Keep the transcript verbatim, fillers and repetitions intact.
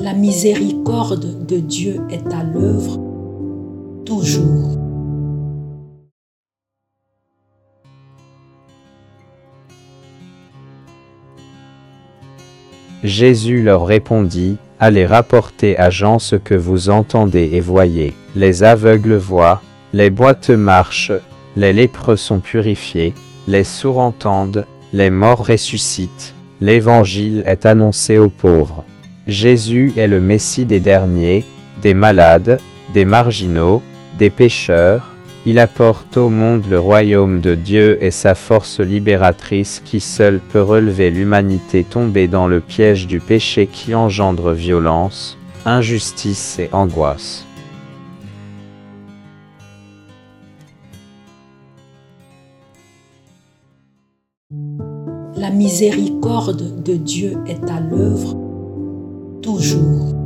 La miséricorde de Dieu est à l'œuvre toujours. Jésus leur répondit, « Allez rapporter à Jean ce que vous entendez et voyez. Les aveugles voient, les boiteux marchent, les lépreux sont purifiés, les sourds entendent, les morts ressuscitent, l'évangile est annoncé aux pauvres. Jésus est le Messie des derniers, des malades, des marginaux, des pécheurs. Il apporte au monde le royaume de Dieu et sa force libératrice qui seule peut relever l'humanité tombée dans le piège du péché qui engendre violence, injustice et angoisse. » La miséricorde de Dieu est à l'œuvre toujours.